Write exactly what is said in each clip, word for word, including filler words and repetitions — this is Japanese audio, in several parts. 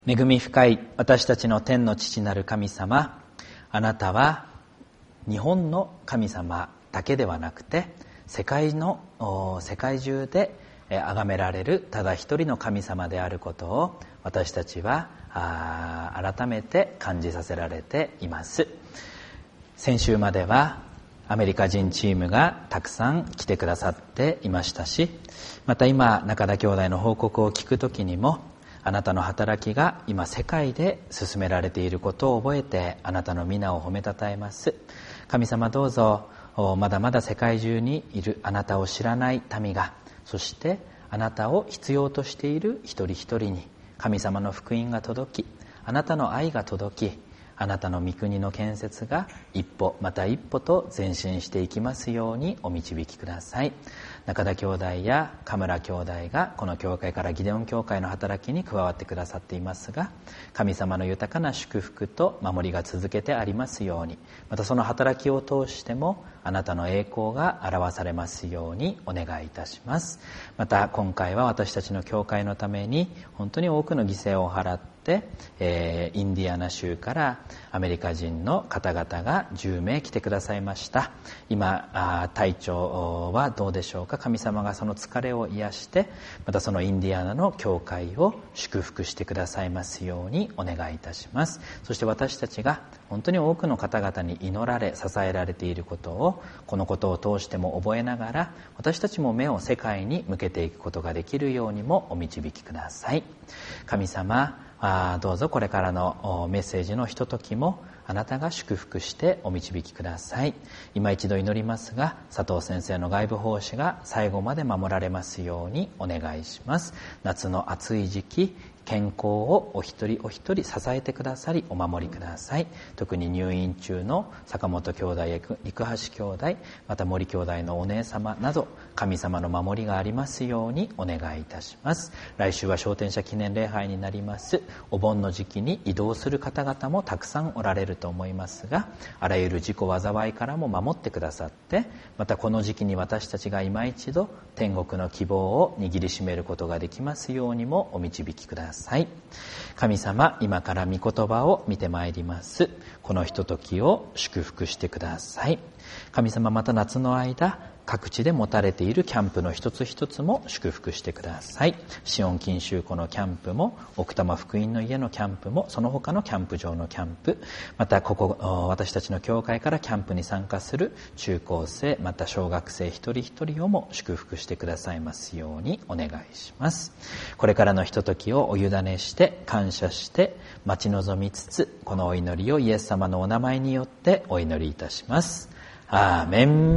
恵み深い私たちの天の父なる神様、あなたは日本の神様だけではなくて、世界の世界中で崇められるただ一人の神様であることを私たちは改めて感じさせられています。先週まではアメリカ人チームがたくさん来てくださっていましたし、また今中田兄弟の報告を聞くときにも、あなたの働きが今世界で進められていることを覚えて、あなたの皆を褒めたたえます。神様、どうぞまだまだ世界中にいるあなたを知らない民が、そしてあなたを必要としている一人一人に神様の福音が届き、あなたの愛が届き、あなたの御国の建設が一歩また一歩と前進していきますようにお導きください。中田兄弟や神村兄弟がこの教会からギデオン教会の働きに加わってくださっていますが、神様の豊かな祝福と守りが続けてありますように、またその働きを通してもあなたの栄光が表されますようにお願いいたします。また今回は私たちの教会のために本当に多くの犠牲を払って、えー、インディアナ州からアメリカ人の方々がじゅうめい来てくださいました。今体調はどうでしょうか。神様がその疲れを癒して、またそのインディアナの教会を祝福してくださいますようにお願いいたします。そして私たちが本当に多くの方々に祈られ支えられていることを、このことを通しても覚えながら、私たちも目を世界に向けていくことができるようにもお導きください。神様、あどうぞこれからのメッセージのひとときもあなたが祝福してお導きください。今一度祈りますが、佐藤先生の外部奉仕が最後まで守られますようにお願いします。夏の暑い時期、健康をお一人お一人支えてくださりお守りください。特に入院中の坂本兄弟や生橋兄弟、また森兄弟のお姉様など、神様の守りがありますようにお願いいたします。来週は昇天者記念礼拝になります。お盆の時期に移動する方々もたくさんおられると思いますが、あらゆる事故災いからも守ってくださって、またこの時期に私たちが今一度天国の希望を握りしめることができますようにもお導きください。神様、今から御言葉を見てまいります。このひとときを祝福してください。神様、また夏の間各地で持たれているキャンプの一つ一つも祝福してください。シオン錦秋湖のキャンプも、奥多摩福音の家のキャンプも、その他のキャンプ場のキャンプ、またここ私たちの教会からキャンプに参加する中高生、また小学生一人一人をも祝福してくださいますようにお願いします。これからのひとときをお委ねして感謝して待ち望みつつ、このお祈りをイエス様のお名前によってお祈りいたします。アーメン。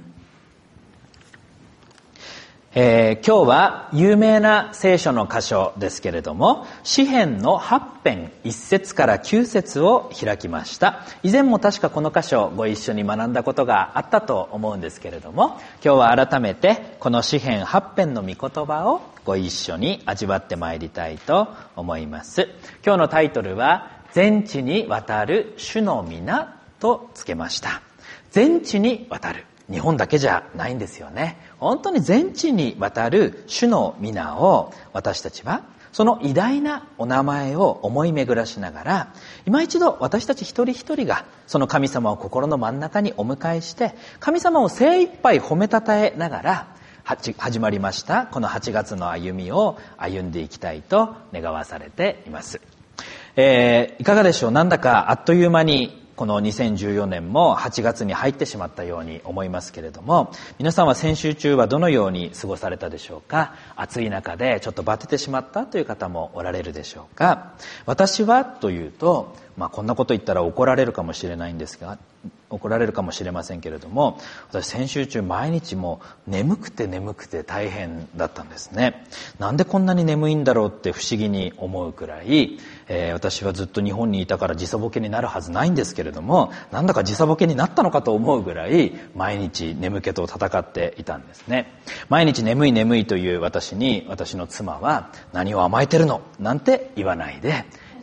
えー、今日は有名な聖書の箇所ですけれども、詩編のはち編いっ節からきゅう節を開きました。以前も確かこの箇所ご一緒に学んだことがあったと思うんですけれども、今日は改めてこの詩編はち編の御言葉をご一緒に味わってまいりたいと思います。今日のタイトルは、全地に渡る主の皆とつけました。全地に渡る。日本だけじゃないんですよね。本当に全地にわたる主の皆を、私たちはその偉大なお名前を思い巡らしながら、今一度私たち一人一人がその神様を心の真ん中にお迎えして、神様を精一杯褒めたたえながら始まりましたこのはちがつの歩みを歩んでいきたいと願わされています。えー、いかがでしょう。なんだかあっという間にこのにせんじゅうよねんもはちがつに入ってしまったように思いますけれども、皆さんは先週中はどのように過ごされたでしょうか。暑い中でちょっとバテてしまったという方もおられるでしょうか。私はというと、まあこんなこと言ったら怒られるかもしれないんですが、怒られるかもしれませんけれども、私先週中毎日もう眠くて眠くて大変だったんですね。なんでこんなに眠いんだろうって不思議に思うくらい、えー、私はずっと日本にいたから時差ボケになるはずないんですけれども、なんだか時差ボケになったのかと思うぐらい毎日眠気と戦っていたんですね。毎日眠い眠いという私に、私の妻は、何を甘えてるのなんて言わないで、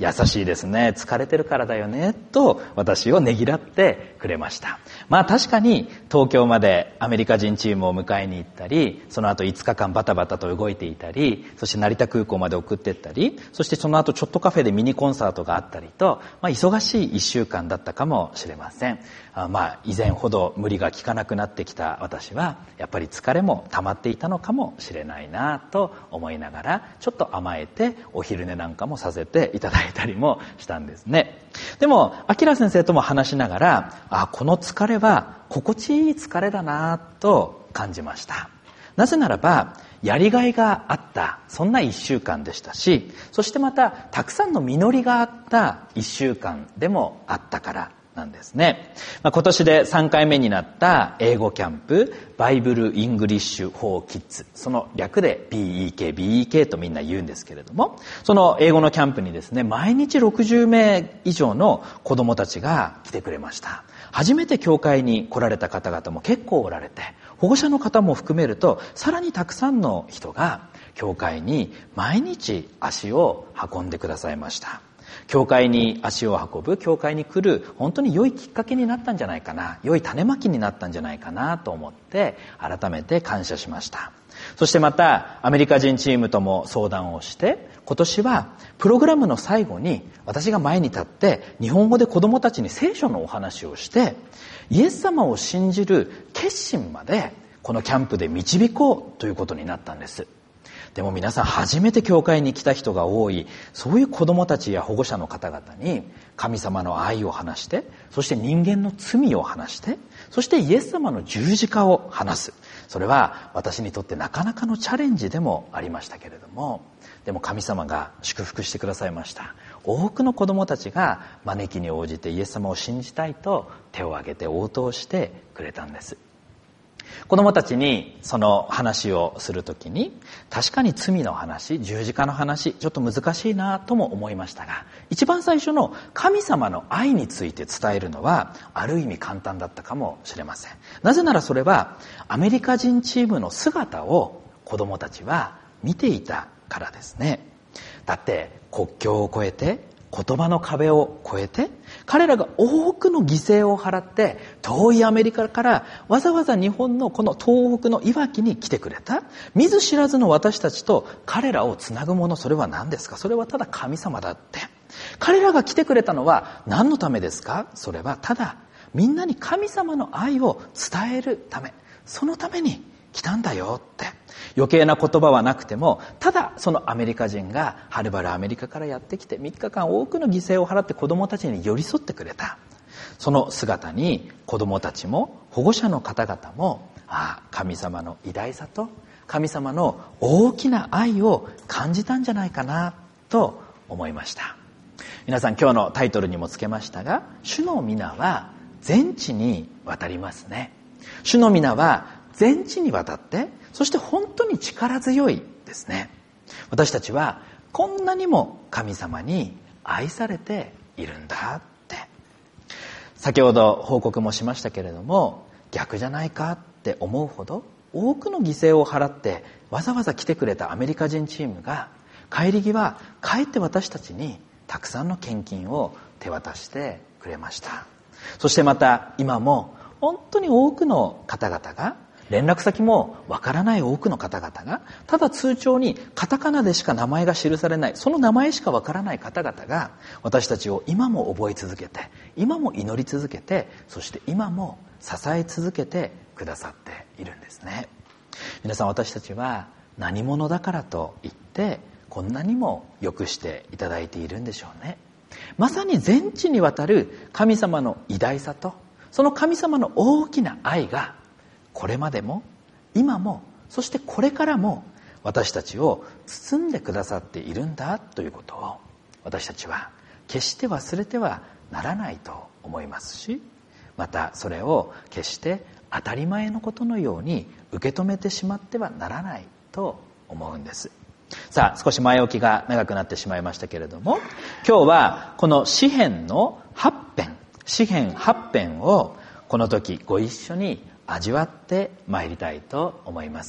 優しいですね、疲れてるからだよねと私をねぎらってくれました。まあ確かに東京までアメリカ人チームを迎えに行ったり、その後いつかかんバタバタと動いていたり、そして成田空港まで送ってったり、そしてその後ちょっとカフェでミニコンサートがあったりと、まあ忙しいいっしゅうかんだったかもしれません。あまあ以前ほど無理が効かなくなってきた私はやっぱり疲れも溜まっていたのかもしれないなと思いながら、ちょっと甘えてお昼寝なんかもさせていただいたりもしたんですね。でも明先生とも話しながら、あこの疲れは心地いい疲れだなと感じました。なぜならばやりがいがあった、そんないっしゅうかんでしたし、そしてまたたくさんの実りがあったいっしゅうかんでもあったからなんですね。まあ、今年でさんかいめになった英語キャンプ、バイブル・イングリッシュ・フォー・キッズ、その略で ビーイーケー、ビーイーケー とみんな言うんですけれども、その英語のキャンプにですね、毎日ろくじゅうめい以上の子どもたちが来てくれました。初めて教会に来られた方々も結構おられて、保護者の方も含めるとさらにたくさんの人が教会に毎日足を運んでくださいました。教会に足を運ぶ、教会に来る本当に良いきっかけになったんじゃないかな、良い種まきになったんじゃないかなと思って改めて感謝しました。そしてまたアメリカ人チームとも相談をして、今年はプログラムの最後に私が前に立って日本語で子どもたちに聖書のお話をして、イエス様を信じる決心までこのキャンプで導こうということになったんです。でも皆さん初めて教会に来た人が多い、そういう子どもたちや保護者の方々に神様の愛を話して、そして人間の罪を話して、そしてイエス様の十字架を話す。それは私にとってなかなかのチャレンジでもありましたけれども、でも神様が祝福してくださいました。多くの子どもたちが招きに応じてイエス様を信じたいと手を挙げて応答してくれたんです。子どもたちにその話をするときに、確かに罪の話、十字架の話、ちょっと難しいなとも思いましたが、一番最初の神様の愛について伝えるのはある意味簡単だったかもしれません。なぜならそれはアメリカ人チームの姿を子どもたちは見ていたからですね。だって国境を越えて、言葉の壁を越えて、彼らが多くの犠牲を払って遠いアメリカからわざわざ日本のこの東北のいわきに来てくれた。見ず知らずの私たちと彼らをつなぐもの、それは何ですか？それはただ神様だって。彼らが来てくれたのは何のためですか？それはただみんなに神様の愛を伝えるため、そのために来たんだよって。余計な言葉はなくても、ただそのアメリカ人がはるばるアメリカからやってきてみっかかん多くの犠牲を払って子どもたちに寄り添ってくれた。その姿に子どもたちも保護者の方々も、ああ神様の偉大さと神様の大きな愛を感じたんじゃないかなと思いました。皆さん今日のタイトルにもつけましたが、主の皆は全地に渡りますね。主の皆は全地に渡って、そして本当に力強いですね。私たちはこんなにも神様に愛されているんだって。先ほど報告もしましたけれども、逆じゃないかって思うほど多くの犠牲を払ってわざわざ来てくれたアメリカ人チームが、帰り際かえって私たちにたくさんの献金を手渡してくれました。そしてまた今も本当に多くの方々が、連絡先もわからない多くの方々が、ただ通帳にカタカナでしか名前が記されない、その名前しかわからない方々が私たちを今も覚え続けて、今も祈り続けて、そして今も支え続けてくださっているんですね。皆さん、私たちは何者だからといってこんなにも良くしていただいているんでしょうね。まさに全地にわたる神様の偉大さと、その神様の大きな愛がこれまでも今も、そしてこれからも私たちを包んでくださっているんだということを、私たちは決して忘れてはならないと思いますし、またそれを決して当たり前のことのように受け止めてしまってはならないと思うんです。さあ、少し前置きが長くなってしまいましたけれども、今日はこの詩編のはち編、詩編はち編をこの時ご一緒に味わってまいりたいと思います。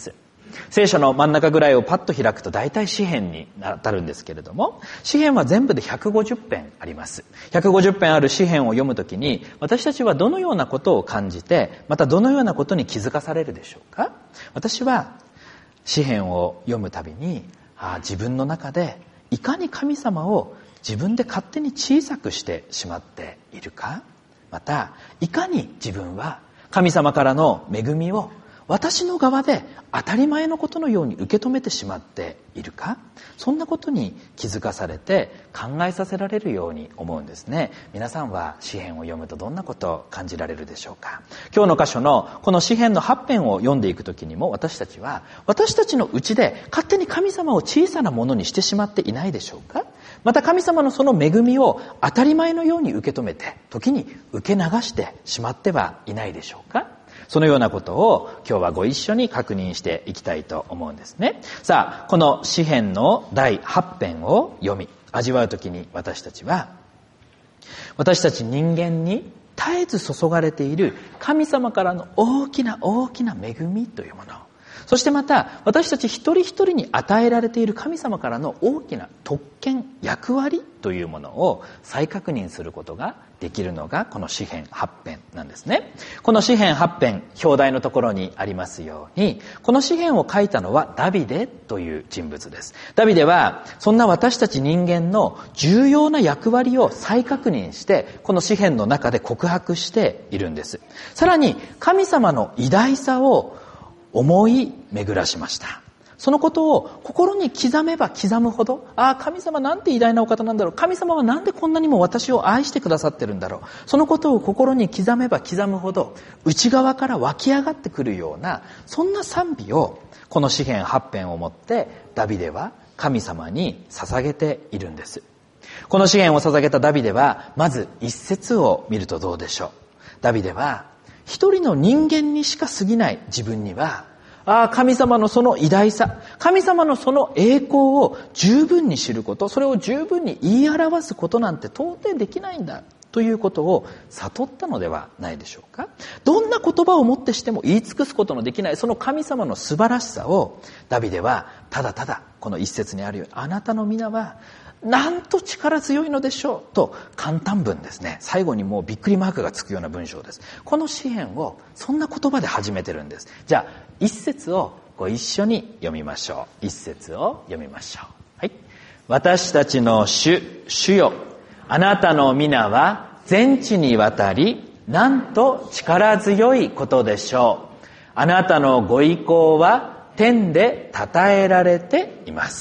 聖書の真ん中ぐらいをパッと開くと大体詩編に当たるんですけれども、詩編は全部でひゃくごじゅっぺんあります。ひゃくごじゅっぺんある詩編を読むときに、私たちはどのようなことを感じて、またどのようなことに気づかされるでしょうか。私は詩編を読むたびに、ああ、自分の中でいかに神様を自分で勝手に小さくしてしまっているか、またいかに自分は神様からの恵みを私の側で当たり前のことのように受け止めてしまっているか、そんなことに気づかされて考えさせられるように思うんですね。皆さんは詩編を読むとどんなことを感じられるでしょうか。今日の箇所のこの詩編のはち編を読んでいくときにも、私たちは私たちのうちで勝手に神様を小さなものにしてしまっていないでしょうか。また神様のその恵みを当たり前のように受け止めて、時に受け流してしまってはいないでしょうか。そのようなことを今日はご一緒に確認していきたいと思うんですね。さあ、この詩編のだいはち編を読み味わうときに、私たちは私たち人間に絶えず注がれている神様からの大きな大きな恵みというもの、そしてまた私たち一人一人に与えられている神様からの大きな特権、役割というものを再確認することができるのがこの詩編はち編なんですね。この詩編はち編、表題のところにありますように、この詩編を書いたのはダビデという人物です。ダビデはそんな私たち人間の重要な役割を再確認して、この詩編の中で告白しているんです。さらに神様の偉大さを思い巡らしました。そのことを心に刻めば刻むほど、ああ、神様なんて偉大なお方なんだろう、神様はなんでこんなにも私を愛してくださってるんだろう、そのことを心に刻めば刻むほど内側から湧き上がってくるような、そんな賛美をこの詩編はち編をもってダビデは神様に捧げているんです。この詩編を捧げたダビデは、まず一節を見るとどうでしょう。ダビデは一人の人間にしか過ぎない自分には、ああ、神様のその偉大さ、神様のその栄光を十分に知ること、それを十分に言い表すことなんて到底できないんだということを悟ったのではないでしょうか。どんな言葉をもってしても言い尽くすことのできないその神様の素晴らしさを、ダビデはただただこの一節にあるように、あなたの皆はなんと力強いのでしょうと簡単文ですね。最後にもうびっくりマークがつくような文章です。この詩編をそんな言葉で始めてるんです。じゃあ一節をご一緒に読みましょう。一節を読みましょう。はい。私たちの主、主よ、あなたの皆は全地にわたり、なんと力強いことでしょう。あなたのご意向は天で称えられています。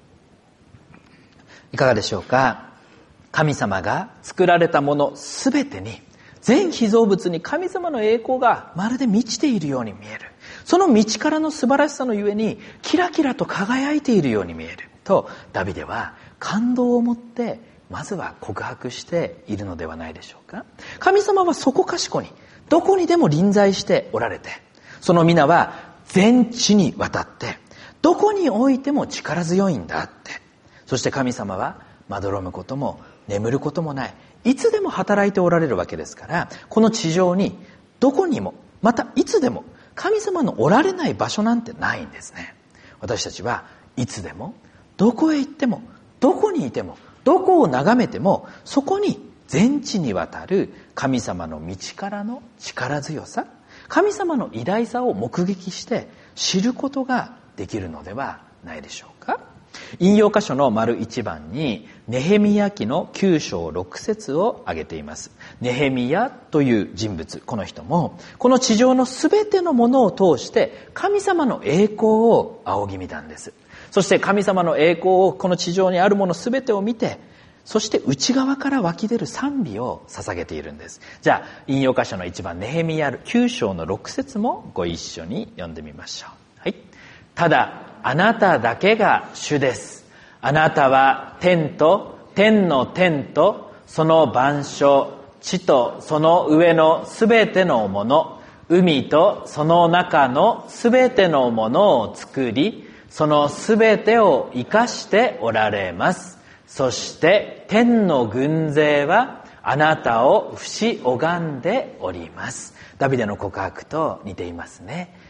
いかがでしょうか。神様が作られたものすべてに、全被造物に神様の栄光がまるで満ちているように見える。その道からの素晴らしさのゆえにキラキラと輝いているように見えると、ダビデは感動を持ってまずは告白しているのではないでしょうか。神様はそこかしこにどこにでも臨在しておられて、その皆は全地にわたってどこにおいても力強いんだって。そして神様はまどろむことも眠ることもない、いつでも働いておられるわけですから、この地上にどこにもまたいつでも神様のおられない場所なんてないんですね。私たちはいつでもどこへ行ってもどこにいてもどこを眺めても、そこに全地にわたる神様の道からの力強さ、神様の偉大さを目撃して知ることができるのではないでしょうか。引用箇所の丸一番にネヘミヤ記のきゅう章ろく節を挙げています。ネヘミヤという人物、この人もこの地上のすべてのものを通して神様の栄光を仰ぎ見たんです。そして神様の栄光を、この地上にあるものすべてを見て、そして内側から湧き出る賛美を捧げているんです。じゃあ引用箇所の一番ネヘミヤきゅう章のろく節もご一緒に読んでみましょう。はい。ただあなただけが主です。あなたは天と天の天とその万象、地とその上のすべてのもの、海とその中のすべてのものを作り、そのすべてを生かしておられます。そして天の軍勢はあなたを不死拝んでおります。ダビデの告白と似ていますね。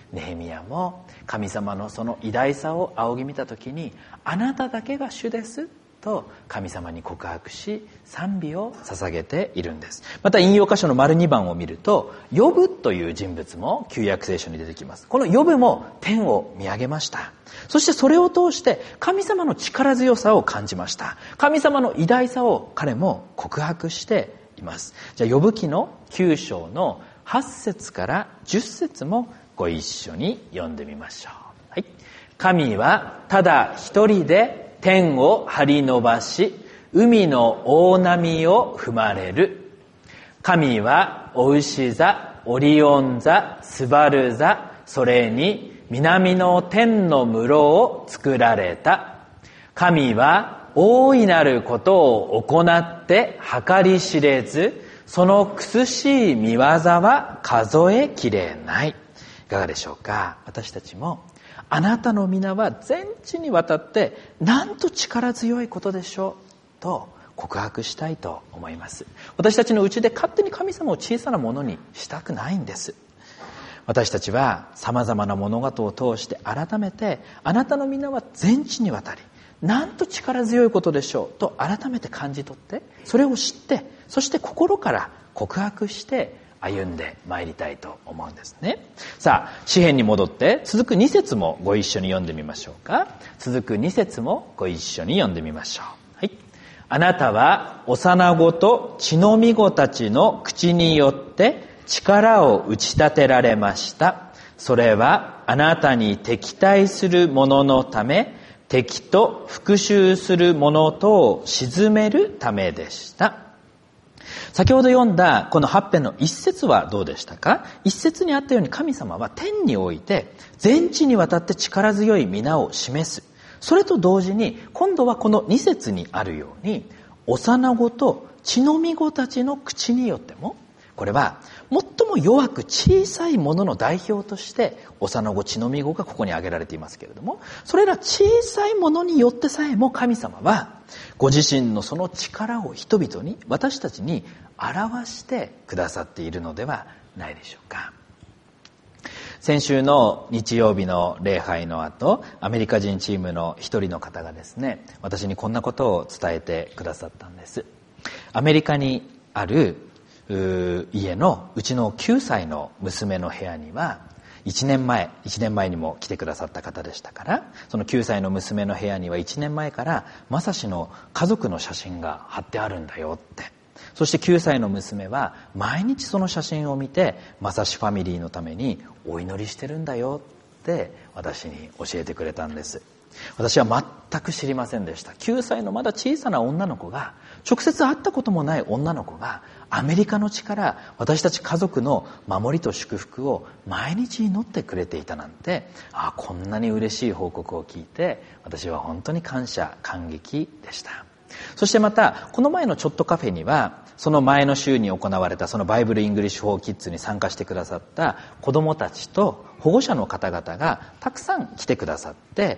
ネヘミヤも神様のその偉大さを仰ぎ見た時に、あなただけが主ですと神様に告白し賛美を捧げているんです。また引用箇所の丸にばんを見ると、ヨブという人物も旧約聖書に出てきます。このヨブも天を見上げました。そしてそれを通して神様の力強さを感じました。神様の偉大さを彼も告白しています。じゃあヨブ記のきゅう章のはち節からじゅっ節もご一緒に読んでみましょう。はい。神はただ一人で天を張り伸ばし、海の大波を踏まれる。神はお牛座、オリオン座、スバル座、それに南の天の室を作られた。神は大いなることを行って計り知れず、その苦しい見業は数えきれない。いかがでしょうか。私たちもあなたの皆は全地にわたってなんと力強いことでしょうと告白したいと思います。私たちのうちで勝手に神様を小さなものにしたくないんです。私たちは様々な物事を通して改めてあなたの皆は全地にわたりなんと力強いことでしょうと改めて感じ取って、それを知って、そして心から告白して歩んで参りたいと思うんですね。さあ、詩編に戻って続くに節もご一緒に読んでみましょうか。続くに節もご一緒に読んでみましょう。はい。あなたは幼子と血のみ子たちの口によって力を打ち立てられました。それはあなたに敵対する者のため、敵と復讐する者とを鎮めるためでした。先ほど読んだこのはち編の一節はどうでしたか。一節にあったように神様は天において全地にわたって力強い皆を示す。それと同時に今度はこの二節にあるように、幼子と血のみ子たちの口によっても、これは最も弱く小さいものの代表として幼子血のみ子がここに挙げられていますけれども、それら小さいものによってさえも神様はご自身のその力を人々に、私たちに表してくださっているのではないでしょうか。先週の日曜日の礼拝の後、アメリカ人チームの一人の方がですね、私にこんなことを伝えてくださったんです。アメリカにある家のうちのきゅうさいの娘の部屋には、いちねんまえ、いちねんまえにも来てくださった方でしたから、そのきゅうさいの娘の部屋にはいちねんまえからまさしの家族の写真が貼ってあるんだよって。そしてきゅうさいの娘は毎日その写真を見て、まさしファミリーのためにお祈りしてるんだよって私に教えてくれたんです。私は全く知りませんでした。きゅうさいのまだ小さな女の子が、直接会ったこともない女の子が、アメリカの地から私たち家族の守りと祝福を毎日祈ってくれていたなんて、ああ、こんなに嬉しい報告を聞いて、私は本当に感謝感激でした。そしてまたこの前のちょっとカフェには、その前の週に行われたそのバイブルイングリッシュフォーキッズに参加してくださった子どもたちと保護者の方々がたくさん来てくださって、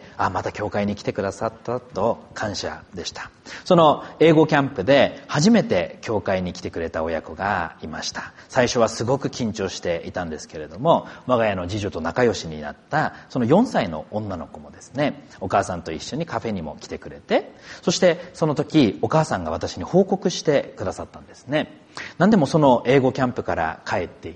あ、また教会に来てくださったと感謝でした。その英語キャンプで初めて教会に来てくれた親子がいました。最初はすごく緊張していたんですけれども、我が家の次女と仲良しになったそのよんさいの女の子もですね、お母さんと一緒にカフェにも来てくれて、そしてその時お母さんが私に報告してくださったんですね。何でもその英語キャンプから帰っていって、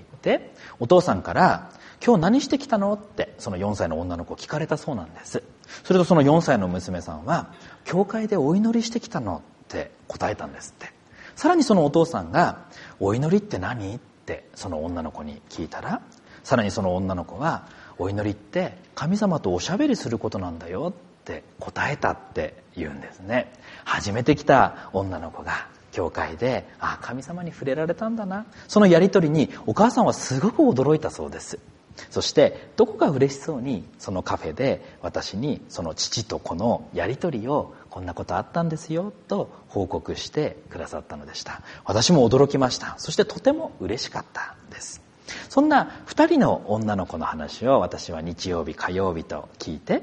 お父さんから今日何してきたのってそのよんさいの女の子聞かれたそうなんです。それとそのよんさいの娘さんは、教会でお祈りしてきたのって答えたんですって。さらにそのお父さんが、お祈りって何ってその女の子に聞いたら、さらにその女の子は、お祈りって神様とおしゃべりすることなんだよって答えたって言うんですね。初めて来た女の子が教会で、あ、神様に触れられたんだな。そのやりとりにお母さんはすごく驚いたそうです。そしてどこか嬉しそうにそのカフェで私にその父と子のやりとりを、こんなことあったんですよと報告してくださったのでした。私も驚きました。そしてとても嬉しかったです。そんな二人の女の子の話を私は日曜日火曜日と聞いて、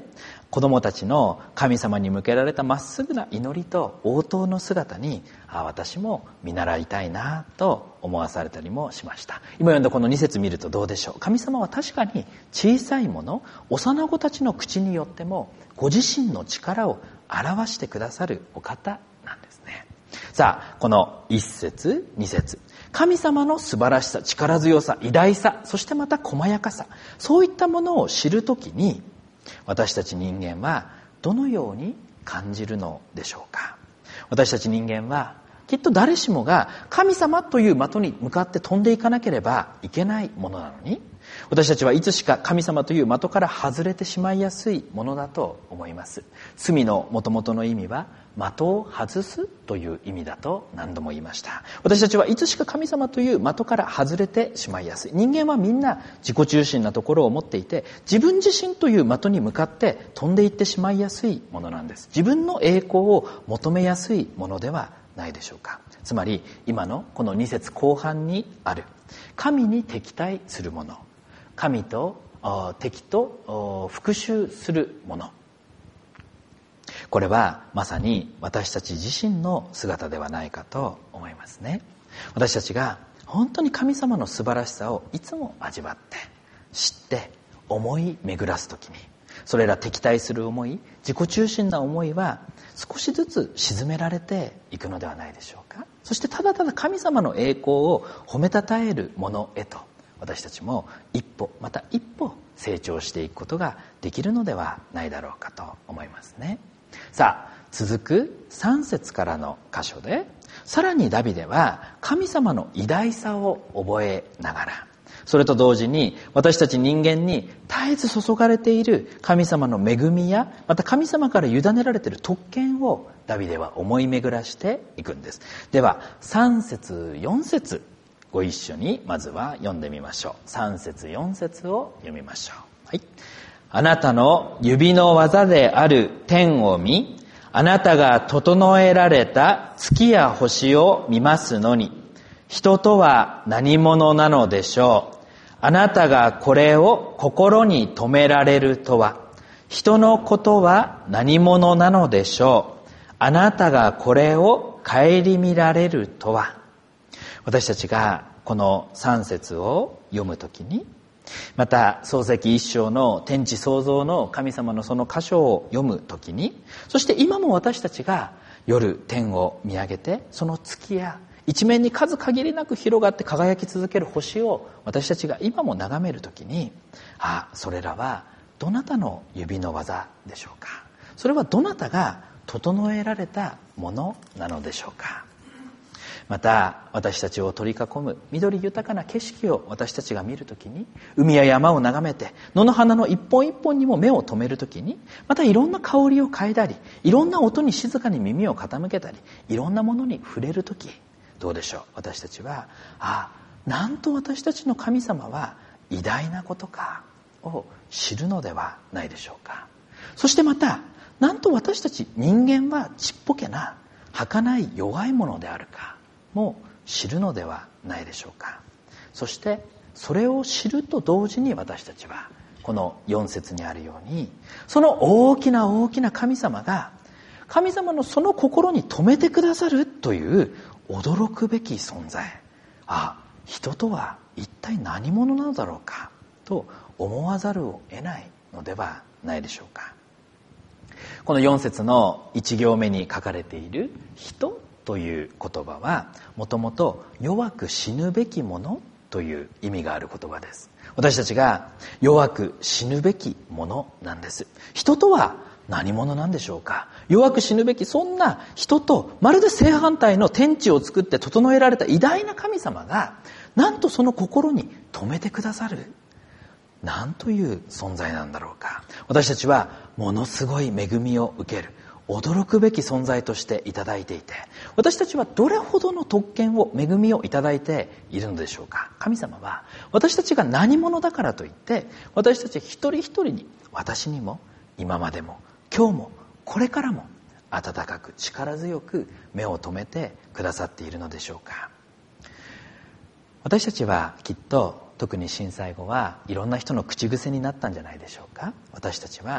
子供たちの神様に向けられたまっすぐな祈りと応答の姿に、あ、私も見習いたいなと思わされたりもしました。今読んだこのに節見るとどうでしょう。神様は確かに小さいもの、幼子たちの口によってもご自身の力を表してくださるお方なんですね。さあ、このいち節に節、神様の素晴らしさ、力強さ、偉大さ、そしてまた細やかさ、そういったものを知るときに、私たち人間はどのように感じるのでしょうか。私たち人間はきっと誰しもが神様という的に向かって飛んでいかなければいけないものなのに、私たちはいつしか神様という的から外れてしまいやすいものだと思います。罪のもともとの意味は的を外すという意味だと何度も言いました。私たちはいつしか神様という的から外れてしまいやすい。人間はみんな自己中心なところを持っていて、自分自身という的に向かって飛んでいってしまいやすいものなんです。自分の栄光を求めやすいものではないでしょうか。つまり今のこのに節後半にある神に敵対するもの、神と敵と復讐するもの、これはまさに私たち自身の姿ではないかと思いますね。私たちが本当に神様の素晴らしさをいつも味わって知って思い巡らすときに、それら敵対する思い、自己中心な思いは少しずつ沈められていくのではないでしょうか。そしてただただ神様の栄光を褒めたたえるものへと、私たちも一歩また一歩成長していくことができるのではないだろうかと思いますね。さあ、続くさん節からの箇所で、さらにダビデは神様の偉大さを覚えながら、それと同時に私たち人間に絶えず注がれている神様の恵みや、また神様から委ねられている特権をダビデは思い巡らしていくんです。ではさん節よん節ご一緒にまずは読んでみましょう。さん節よん節を読みましょう。はい。あなたの指の技である天を見、あなたが整えられた月や星を見ますのに、人とは何者なのでしょう。あなたがこれを心に留められるとは、人のことは何者なのでしょう。あなたがこれを顧みられるとは。私たちがこのさん節を読むときに、また創世記一章の天地創造の神様のその箇所を読むときに、そして今も私たちが夜天を見上げて、その月や一面に数限りなく広がって輝き続ける星を私たちが今も眺めるときに、あ、それらはどなたの指の技でしょうか。それはどなたが整えられたものなのでしょうか。また私たちを取り囲む緑豊かな景色を私たちが見るときに、海や山を眺めて野の花の一本一本にも目を留めるときに、またいろんな香りを嗅いだり、いろんな音に静かに耳を傾けたり、いろんなものに触れるとき、どうでしょう。私たちは、あ、なんと私たちの神様は偉大なことかを知るのではないでしょうか。そしてまた、なんと私たち人間はちっぽけな儚い弱いものであるかも知るのではないでしょうか。そしてそれを知ると同時に、私たちはこのよん節にあるように、その大きな大きな神様が神様のその心に留めてくださるという驚くべき存在、あ、人とは一体何者なのだろうかと思わざるを得ないのではないでしょうか。このよん節のいち行目に書かれている人という言葉は、もともと弱く死ぬべきものという意味がある言葉です。私たちが弱く死ぬべきものなんです。人とは何者なんでしょうか。弱く死ぬべき、そんな人とまるで正反対の天地を作って整えられた偉大な神様が、なんとその心に留めてくださる、なんという存在なんだろうか。私たちはものすごい恵みを受ける、驚くべき存在としていただいていて、私たちはどれほどの特権を、恵みをいただいているのでしょうか。神様は私たちが何者だからといって、私たち一人一人に、私にも今までも今日もこれからも温かく力強く目を留めてくださっているのでしょうか。私たちはきっと、特に震災後はいろんな人の口癖になったんじゃないでしょうか。私たちは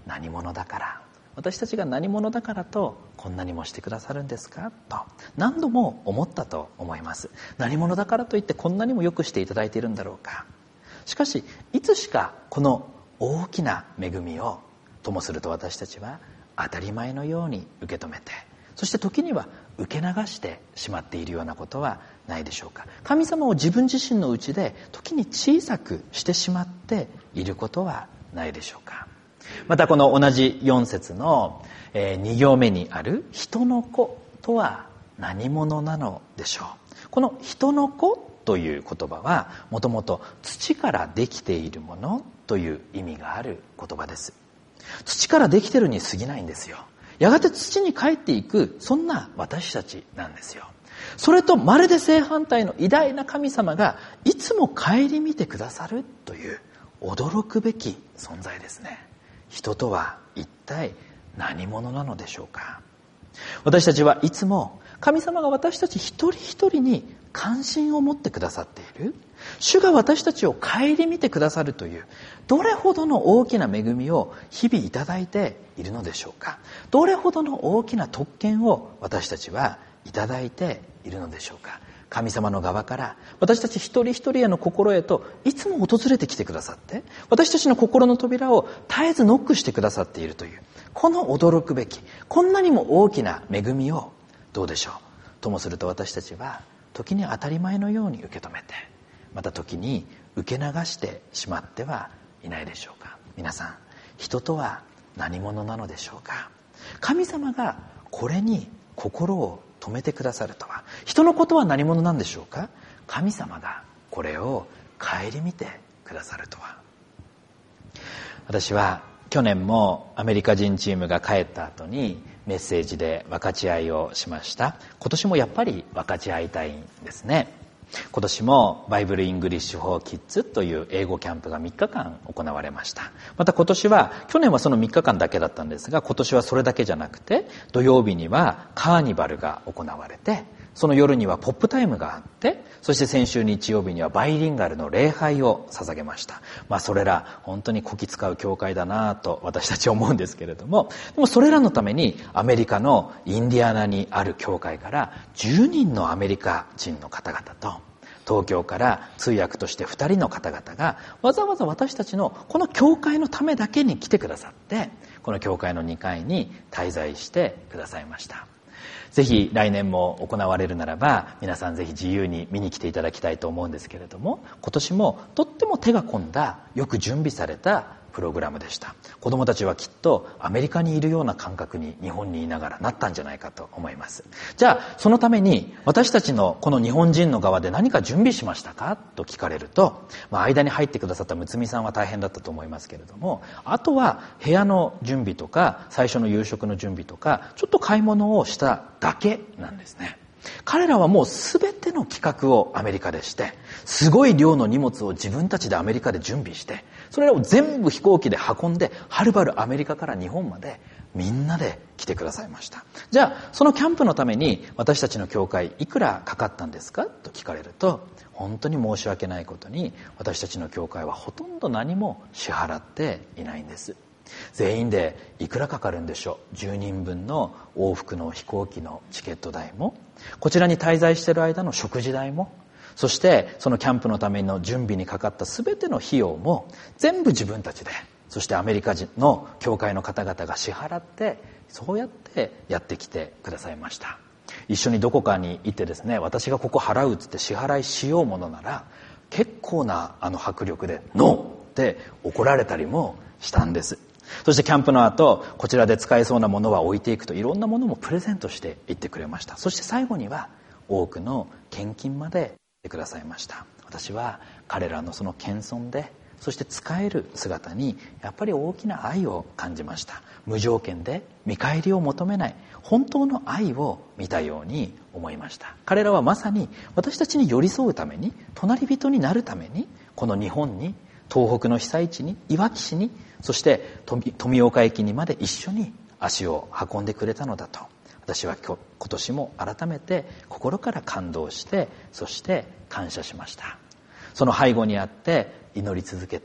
何者だから、私たちが何者だからとこんなにもしてくださるんですかと何度も思ったと思います。何者だからといってこんなにもよくしていただいているんだろうか。しかしいつしかこの大きな恵みをともすると私たちは当たり前のように受け止めて、そして時には受け流してしまっているようなことはないでしょうか。神様を自分自身のうちで時に小さくしてしまっていることはないでしょうか。またこの同じよん節のに行目にある人の子とは何者なのでしょう。この人の子という言葉はもともと土からできているものという意味がある言葉です。土からできてるに過ぎないんですよ。やがて土に帰っていく、そんな私たちなんですよ。それとまるで正反対の偉大な神様がいつも顧みてくださるという驚くべき存在ですね。人とは一体何者なのでしょうか。私たちはいつも神様が私たち一人一人に関心を持ってくださっている、主が私たちを顧みてくださるというどれほどの大きな恵みを日々いただいているのでしょうか。どれほどの大きな特権を私たちはいただいているのでしょうか。神様の側から私たち一人一人への心へといつも訪れてきてくださって、私たちの心の扉を絶えずノックしてくださっているというこの驚くべき、こんなにも大きな恵みをどうでしょう。ともすると私たちは時に当たり前のように受け止めて、また時に受け流してしまってはいないでしょうか。皆さん、人とは何者なのでしょうか。神様がこれに心を止めてくださるとは、人のことは何者なんでしょうか。神様がこれを顧みてくださるとは。私は去年もアメリカ人チームが帰った後にメッセージで分かち合いをしました。今年もやっぱり分かち合いたいんですね。今年もバイブルイングリッシュフォーキッズという英語キャンプがみっかかん行われました。また今年は、去年はそのみっかかんだけだったんですが、今年はそれだけじゃなくて土曜日にはカーニバルが行われて、その夜にはポップタイムがあって、そして先週日曜日にはバイリンガルの礼拝を捧げました。まあそれら本当にこき使う教会だなと私たちは思うんですけれども、でもそれらのためにアメリカのインディアナにある教会からじゅうにんのアメリカ人の方々と、東京から通訳としてふたりの方々がわざわざ私たちのこの教会のためだけに来てくださって、この教会のにかいに滞在してくださいました。ぜひ来年も行われるならば、皆さんぜひ自由に見に来ていただきたいと思うんですけれども、今年もとっても手が込んだ、よく準備されたプログラムでした。子どもたちはきっとアメリカにいるような感覚に日本にいながらなったんじゃないかと思います。じゃあそのために私たちのこの日本人の側で何か準備しましたかと聞かれると、まあ、間に入ってくださったむつみさんは大変だったと思いますけれども、あとは部屋の準備とか最初の夕食の準備とかちょっと買い物をしただけなんですね。彼らはもう全ての企画をアメリカでして、すごい量の荷物を自分たちでアメリカで準備して、それらを全部飛行機で運んで、はるばるアメリカから日本までみんなで来てくださいました。じゃあそのキャンプのために私たちの教会いくらかかったんですかと聞かれると、本当に申し訳ないことに私たちの教会はほとんど何も支払っていないんです。全員でいくらかかるんでしょう。じゅうにんぶんの往復の飛行機のチケット代も、こちらに滞在している間の食事代も、そしてそのキャンプのための準備にかかった全ての費用も全部自分たちで、そしてアメリカ人の教会の方々が支払って、そうやってやってきてくださいました。一緒にどこかに行ってですね、私がここ払うっつって支払いしようものなら、結構なあの迫力でノーって怒られたりもしたんです。そしてキャンプの後、こちらで使えそうなものは置いていくと、いろんなものもプレゼントしていってくれました。そして最後には多くの献金までしてくださいました。私は彼らのその謙遜で、そして使える姿にやっぱり大きな愛を感じました。無条件で見返りを求めない本当の愛を見たように思いました。彼らはまさに私たちに寄り添うために、隣人になるために、この日本に、東北の被災地に、いわき市に、そして富岡駅にまで一緒に足を運んでくれたのだと、私は今年も改めて心から感動して、そして感謝しました。その背後にあって祈り続けて、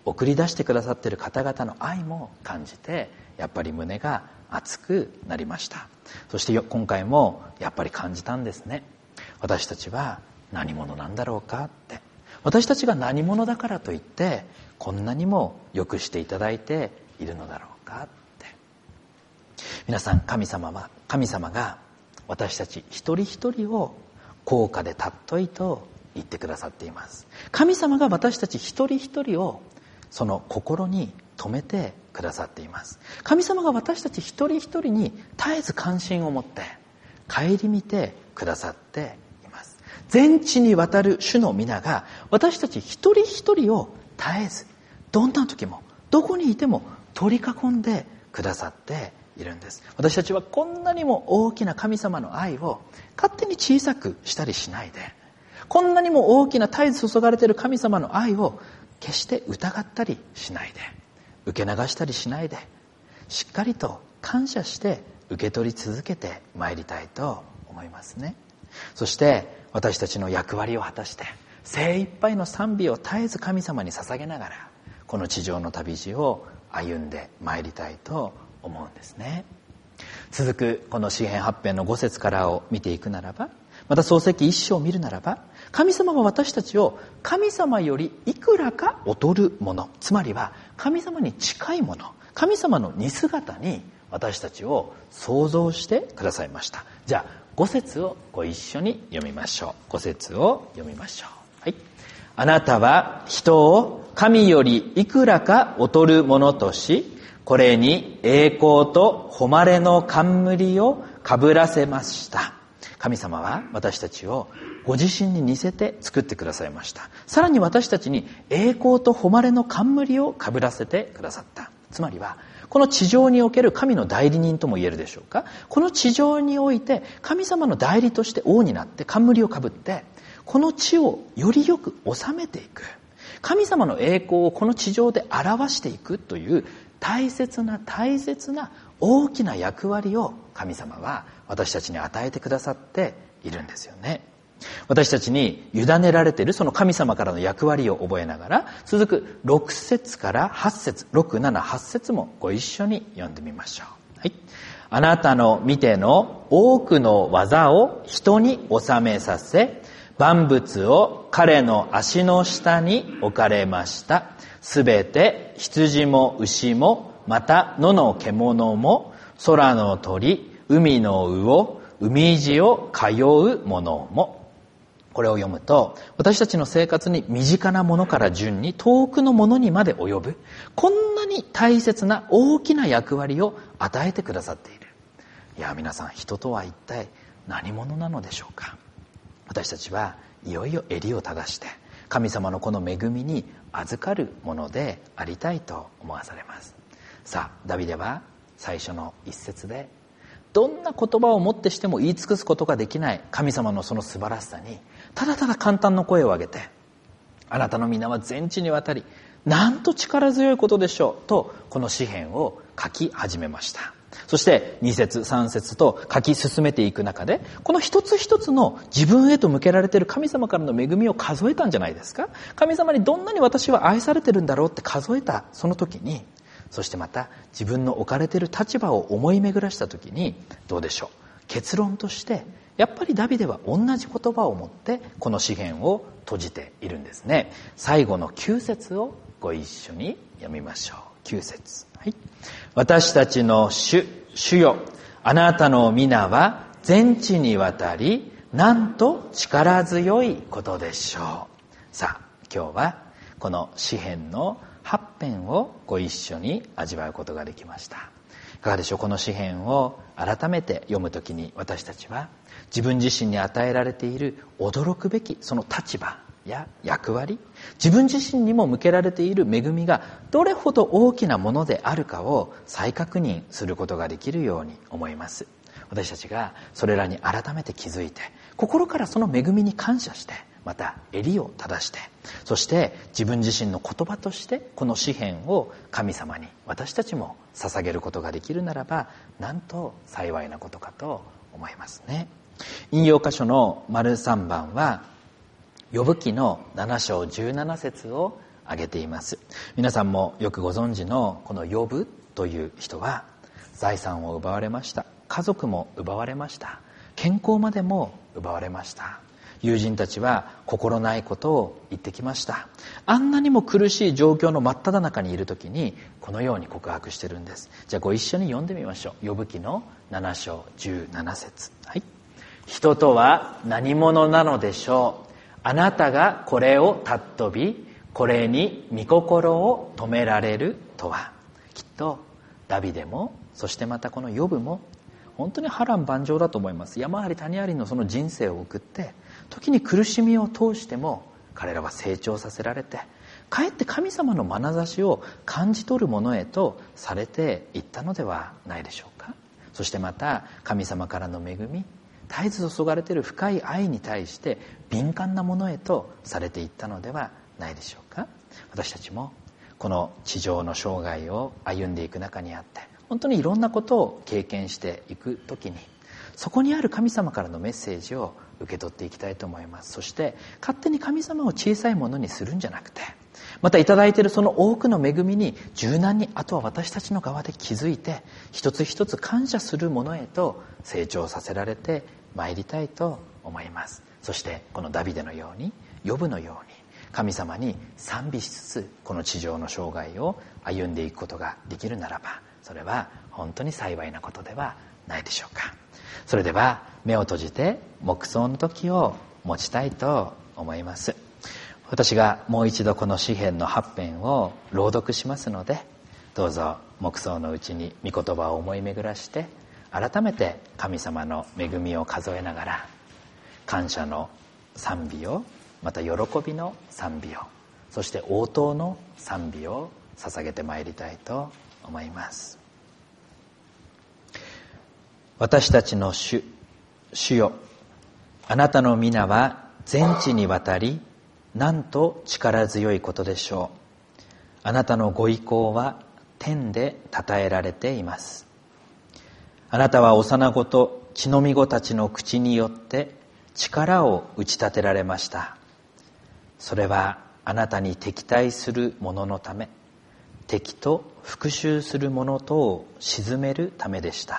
送り出してくださっている方々の愛も感じて、やっぱり胸が熱くなりました。そして今回もやっぱり感じたんですね。私たちは何者なんだろうかって。私たちが何者だからといってこんなにも良くしていただいているのだろうかって。皆さん、神様は神様が私たち一人一人を高価で尊いと言ってくださっています。神様が私たち一人一人をその心に留めてくださっています。神様が私たち一人一人に絶えず関心を持って顧みてくださっています。全地にわたる主の皆が私たち一人一人を絶えず、どんな時もどこにいても取り囲んでくださっているんです。私たちはこんなにも大きな神様の愛を勝手に小さくしたりしないで、こんなにも大きな絶えず注がれている神様の愛を決して疑ったりしないで、受け流したりしないで、しっかりと感謝して受け取り続けてまいりたいと思いますね。そして私たちの役割を果たして精一杯の賛美を絶えず神様に捧げながら、この地上の旅路を歩んでまいりたいと思うんですね。続くこの詩編はち編のご節からを見ていくならば、また創世記いっ章を見るならば、神様は私たちを神様よりいくらか劣るもの、つまりは神様に近いもの、神様の似姿に私たちを創造してくださいました。じゃあご節をご一緒に読みましょう。ご節を読みましょう。はい。あなたは人を神よりいくらか劣るものとし、これに栄光と誉れの冠をかぶらせました。神様は私たちをご自身に似せて作ってくださいました。さらに私たちに栄光と誉れの冠をかぶらせてくださった。つまりはこの地上における神の代理人とも言えるでしょうか。この地上において神様の代理として王になって冠をかぶって、この地をよりよく治めていく、神様の栄光をこの地上で表していくという大切な大切な大きな役割を神様は私たちに与えてくださっているんですよね。私たちに委ねられているその神様からの役割を覚えながら、続くろく節からはち節、ろく、なな、はち節もご一緒に読んでみましょう。はい。あなたの見ての多くの技を人に収めさせ、万物を彼の足の下に置かれました。すべて羊も牛も、また野の獣も、空の鳥、海の魚、海地を通うものも。これを読むと、私たちの生活に身近なものから順に遠くのものにまで及ぶ、こんなに大切な大きな役割を与えてくださっている。いや、皆さん、人とは一体何者なのでしょうか。私たちはいよいよ襟を正して神様のこの恵みに預かるものでありたいと思わされます。さあ、ダビデは最初の一節で、どんな言葉をもってしても言い尽くすことができない神様のその素晴らしさに、ただただ簡単な声を上げて、あなたの皆は全地にわたり、なんと力強いことでしょうと、この詩篇を書き始めました。そしてに節さん節と書き進めていく中で、この一つ一つの自分へと向けられている神様からの恵みを数えたんじゃないですか。神様にどんなに私は愛されてるんだろうって数えたその時に、そしてまた自分の置かれている立場を思い巡らした時に、どうでしょう。結論としてやっぱりダビデは同じ言葉を持ってこの詩篇を閉じているんですね。最後のきゅう節をご一緒に読みましょう。きゅう節、はい。私たちの主、主よ、あなたの皆は全地にわたり、なんと力強いことでしょう。さあ、今日はこの詩篇のはち編をご一緒に味わうことができました。いかがでしょう。この詩篇を改めて読むときに、私たちは自分自身に与えられている驚くべきその立場や役割、自分自身にも向けられている恵みがどれほど大きなものであるかを再確認することができるように思います。私たちがそれらに改めて気づいて、心からその恵みに感謝して、また襟を正して、そして自分自身の言葉としてこの詩篇を神様に私たちも捧げることができるならば、なんと幸いなことかと思いますね。引用箇所の丸さんばんは、ヨブ記のなな章じゅうなな節を挙げています。皆さんもよくご存知のこのヨブという人は、財産を奪われました。家族も奪われました。健康までも奪われました。友人たちは心ないことを言ってきました。あんなにも苦しい状況の真っ只中にいる時にこのように告白してるんです。じゃあご一緒に読んでみましょう。ヨブ記のなな章じゅうなな節、はい、人とは何者なのでしょう。あなたがこれを尊び、これに御心を止められるとは。きっとダビデも、そしてまたこのヨブも本当に波乱万丈だと思います。山あり谷ありのその人生を送って、時に苦しみを通しても彼らは成長させられて、かえって神様の眼差しを感じ取るものへとされていったのではないでしょうか。そしてまた神様からの恵み、絶えず注がれている深い愛に対して敏感なものへとされていったのではないでしょうか。私たちもこの地上の生涯を歩んでいく中にあって、本当にいろんなことを経験していくときに、そこにある神様からのメッセージを受け取っていきたいと思います。そして勝手に神様を小さいものにするんじゃなくて、またいただいているその多くの恵みに柔軟に、あとは私たちの側で気づいて一つ一つ感謝するものへと成長させられてまいりたいと思います。そしてこのダビデのように、ヨブのように神様に賛美しつつこの地上の生涯を歩んでいくことができるならば、それは本当に幸いなことではないでしょうか。それでは目を閉じて黙想の時を持ちたいと思います。私がもう一度この詩編のはち編を朗読しますので、どうぞ黙想のうちに御言葉を思い巡らして、改めて神様の恵みを数えながら、感謝の賛美を、また喜びの賛美を、そして応答の賛美を捧げてまいりたいと思います。私たちの主、主よ、あなたの皆は全地にわたり、なんと力強いことでしょう。あなたのご意向は天で称えられています。あなたは幼子と血のみ子たちの口によって力を打ち立てられました。それはあなたに敵対する者のため、敵と復讐する者とを鎮めるためでした。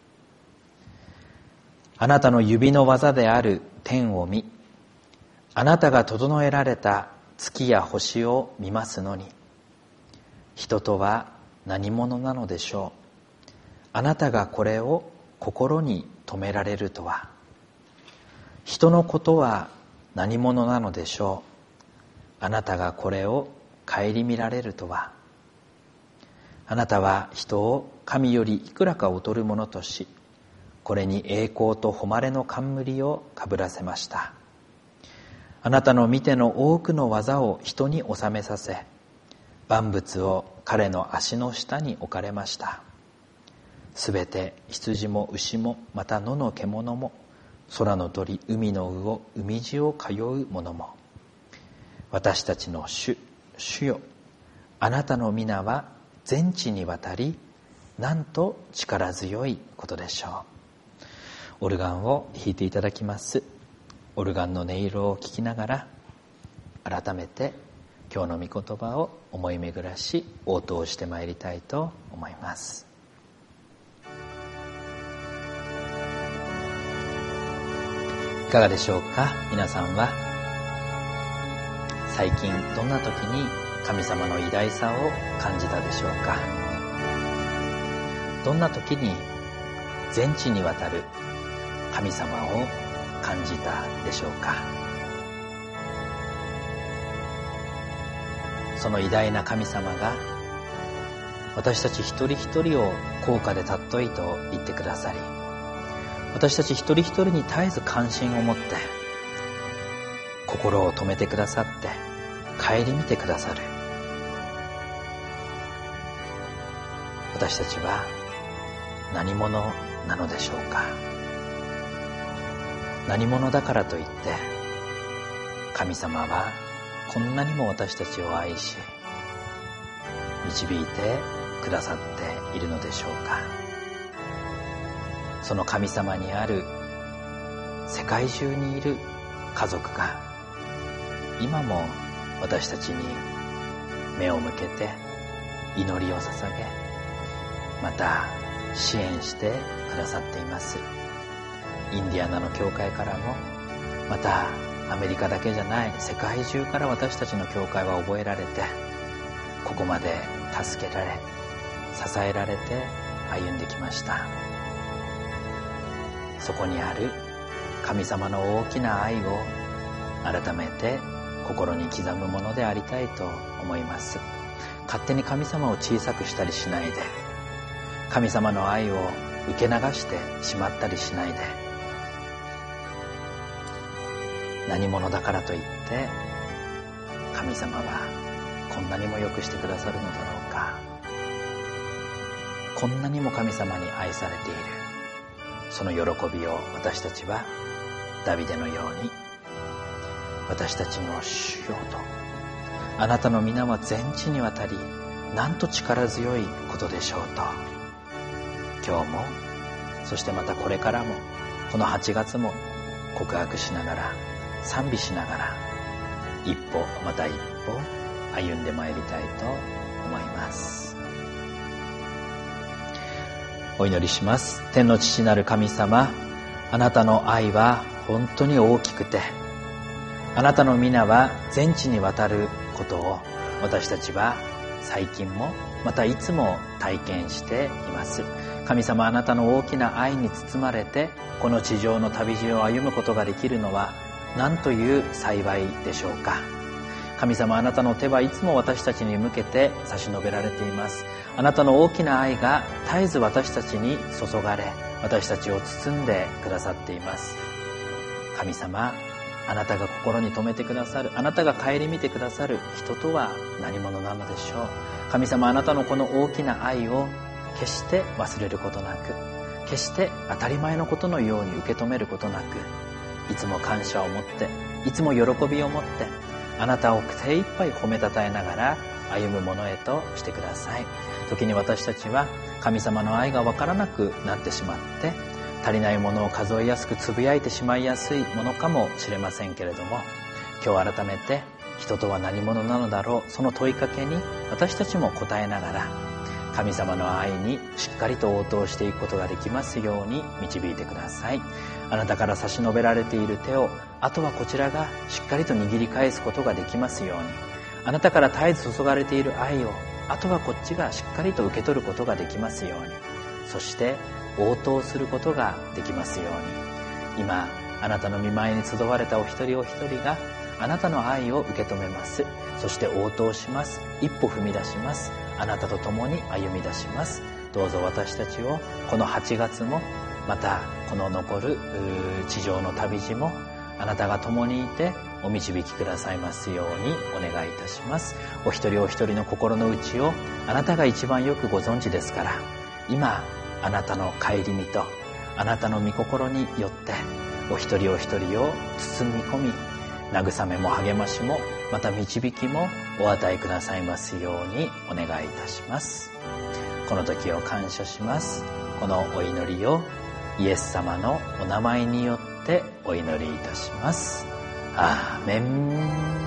あなたの指の技である天を見、あなたが整えられた月や星を見ますのに、人とは何者なのでしょう。あなたがこれを心に留められるとは。人のことは何者なのでしょう。あなたがこれを顧みられるとは。あなたは人を神よりいくらか劣るものとし、これに栄光と誉れの冠をかぶらせました。あなたの見ての多くの技を人に収めさせ、万物を彼の足の下に置かれました。すべて羊も牛も、また野の獣も、空の鳥、海の魚、海地を通う者も、私たちの主、主よ、あなたの皆は全地にわたり、なんと力強いことでしょう。オルガンを弾いていただきます。オルガンの音色を聞きながら、改めて今日の御言葉を思い巡らし、応答してまいりたいと思います。いかがでしょうか。皆さんは最近どんな時に神様の偉大さを感じたでしょうか。どんな時に全地にわたる神様を感じたでしょうか。その偉大な神様が私たち一人一人を高価で尊いと言ってくださり、私たち一人一人に絶えず関心を持って心を止めてくださって顧みてくださる。私たちは何者なのでしょうか。何者だからといって神様はこんなにも私たちを愛し導いてくださっているのでしょうか。その神様にある世界中にいる家族が今も私たちに目を向けて祈りを捧げ、また支援してくださっています。インディアナの教会からも、またアメリカだけじゃない世界中から私たちの教会は覚えられて、ここまで助けられ支えられて歩んできました。そこにある神様の大きな愛を改めて心に刻むものでありたいと思います。勝手に神様を小さくしたりしないで、神様の愛を受け流してしまったりしないで、何者だからといって神様はこんなにも良くしてくださるのだろうか、こんなにも神様に愛されている、その喜びを私たちはダビデのように、私たちの主よと、あなたの皆は全地にわたりなんと力強いことでしょうと、今日もそしてまたこれからもこのはちがつも告白しながら賛美しながら一歩また一歩歩んでまいりたいと思います。お祈りします。天の父なる神様、あなたの愛は本当に大きくて、あなたの皆は全地にわたることを私たちは最近もまたいつも体験しています。神様、あなたの大きな愛に包まれてこの地上の旅路を歩むことができるのは何という幸いでしょうか。神様、あなたの手はいつも私たちに向けて差し伸べられています。あなたの大きな愛が絶えず私たちに注がれ、私たちを包んでくださっています。神様、あなたが心に留めてくださる、あなたが顧みてくださる人とは何者なのでしょう。神様、あなたのこの大きな愛を決して忘れることなく、決して当たり前のことのように受け止めることなく、いつも感謝を持って、いつも喜びを持って、あなたを精一杯褒めたたえながら歩むものへとしてください。時に私たちは神様の愛がわからなくなってしまって、足りないものを数えやすくつぶやいてしまいやすいものかもしれませんけれども、今日改めて人とは何者なのだろう、その問いかけに私たちも答えながら、神様の愛にしっかりと応答していくことができますように導いてください。あなたから差し伸べられている手を、あとはこちらがしっかりと握り返すことができますように、あなたから絶えず注がれている愛を、あとはこっちがしっかりと受け取ることができますように、そして応答することができますように、今あなたの御前に集われたお一人お一人があなたの愛を受け止めます。そして応答します。一歩踏み出します。あなたと共に歩み出します。どうぞ私たちをこのはちがつも、またこの残る地上の旅路も、あなたが共にいてお導きくださいますようにお願いいたします。お一人お一人の心の内をあなたが一番よくご存知ですから、今あなたの顧みとあなたの御心によってお一人お一人を包み込み、慰めも励ましもまた導きもお与えくださいますようにお願いいたします。この時を感謝します。このお祈りをイエス様のお名前によってお祈りいたします。アーメン。